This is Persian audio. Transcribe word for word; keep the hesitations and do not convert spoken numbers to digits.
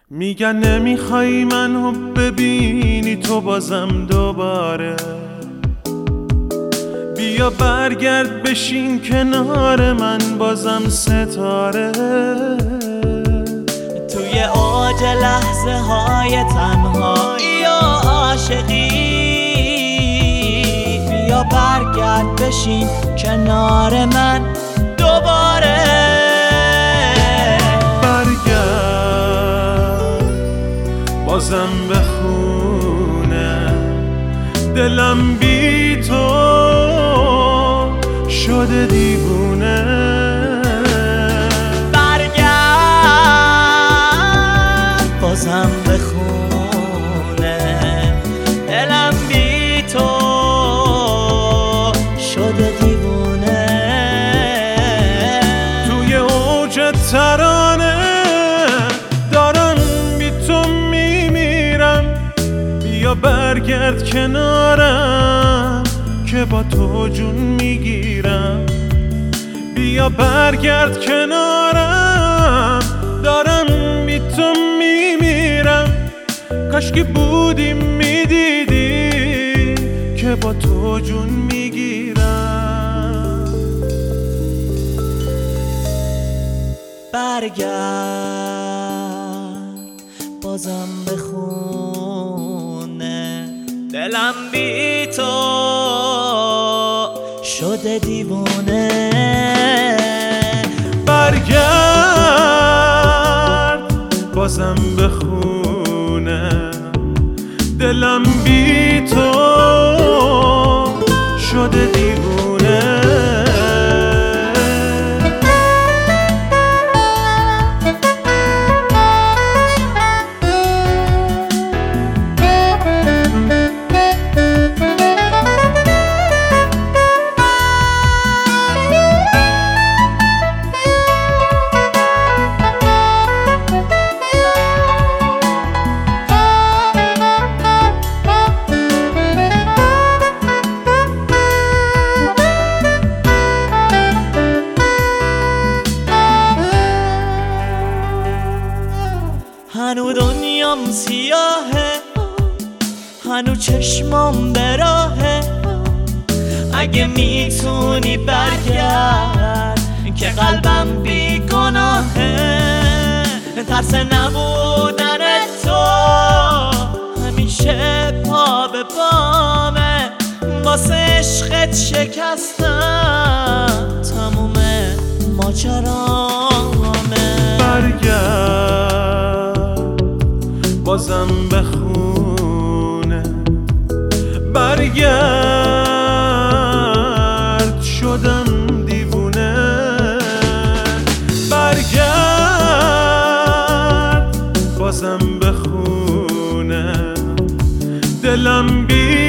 میگن نمیخوای منو ببینی تو بازم دوباره، بیا برگرد بشین کنار من بازم ستاره. توی اوج لحظه های تنهایی و عاشقی، بیا برگرد بشین کنار من دوباره. برگرد بازم بخونه، دلم بی تو شده دیوونه. برگرد بازم بخونه، دلم بی تو شده دیوونه. توی اوج ترانه دارم بی تو میمیرم، بیا برگرد کنارم که با تو جون میگیرم. بیا برگرد کنارم دارم بی تو میمیرم، کاشکی بودی میدیدی که با تو جون میگیرم. برگرد بازم بخونه، دلم بی تو شده دیوونه. برگرد بازم بخونه، دلم بی تو شده دیوونه. هنو دنیام سیاهه، هنو چشمام براهه. اگه میتونی برگرد که قلبم بی گناهه. ترس نبودن تو همیشه پا به پامه، واسه عشقت شکستم تموم ماجرامه. برگرد بازم بخونه، برگرد شدم دیوونه. برگرد بازم بخونه، دلم بی